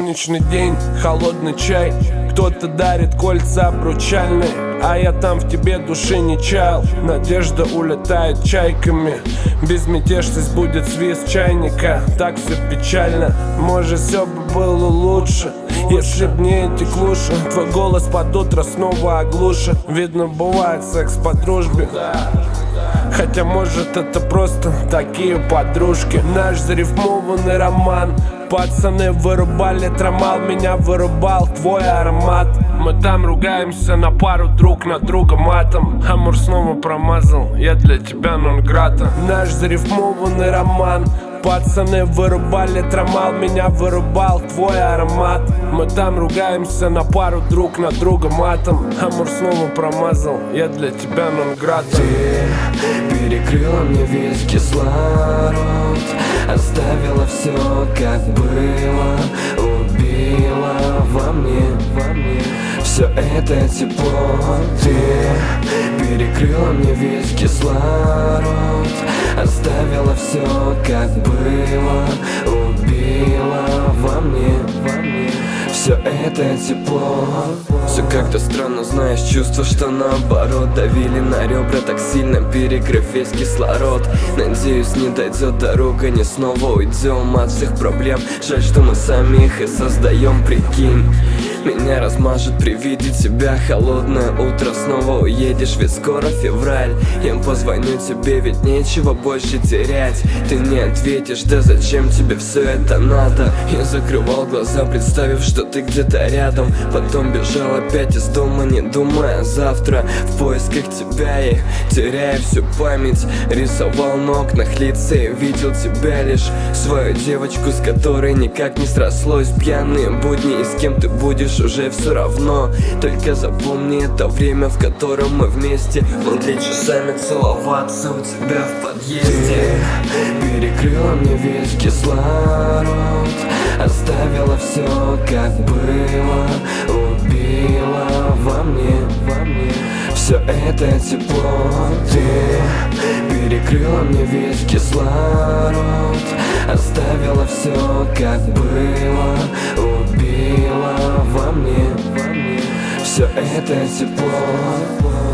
Солнечный день, холодный чай. Кто-то дарит кольца обручальные, а я там в тебе души не чаял. Надежда улетает чайками, безмятежность будет свист чайника. Так все печально, может все бы было лучше, если б не эти клуши. Твой голос под утро снова оглушит. Видно, бывает секс по дружбе, хотя может это просто такие подружки. Наш зарифмованный роман. Пацаны вырубали трамал, меня вырубал твой аромат. Мы там ругаемся на пару друг на друга матом. Амур снова промазал, я для тебя нон-грата. Наш зарифмованный роман. Пацаны вырубали трамал, меня вырубал твой аромат. Мы там ругаемся на пару друг на друга матом. Амур снова промазал, я для тебя нон-грата. Ты перекрыла мне весь кислород, оставила все как было, убила во мне все это тепло. Ты перекрыла мне весь кислород, оставила все как было, убила во мне все это тепло. Все как-то странно, знаешь, чувство, что наоборот давили на ребра так сильно, перекрыв весь кислород. Надеюсь, не дойдет дорога, не снова уйдем от всех проблем. Жаль, что мы сами их и создаем, прикинь. Меня размажет при виде тебя холодное утро. Снова уедешь, ведь скоро февраль. Я позвоню тебе, ведь нечего больше терять. Ты не ответишь, да зачем тебе все это надо? Я закрывал глаза, представив, что ты где-то рядом. Потом бежал опять из дома, не думая завтра. В поисках тебя и теряя всю память. Рисовал на окнах лица и видел тебя лишь свою девочку, с которой никак не срослось. Пьяные будни, и с кем ты будешь уже все равно. Только запомни это время, в котором мы вместе могли часами целоваться у тебя в подъезде. Ты перекрыла мне весь кислород, оставила все как было, убила во мне все это тепло. Ты перекрыла мне весь кислород, оставила все как было, убила во мне все это тепло.